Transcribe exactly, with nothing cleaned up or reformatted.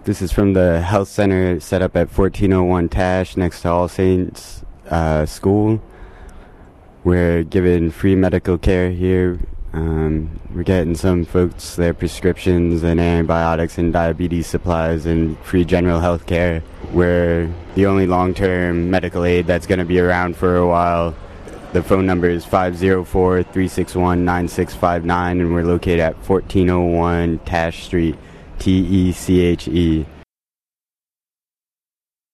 This is from the health center set up at fourteen oh one Tash next to All Saints uh, School. We're giving free medical care here. Um, we're getting some folks their prescriptions and antibiotics and diabetes supplies and free general health care. We're the only long-term medical aid that's going to be around for a while. The phone number is five oh four, three six one, nine six five nine, and we're located at fourteen oh one Tash Street, T E C H E.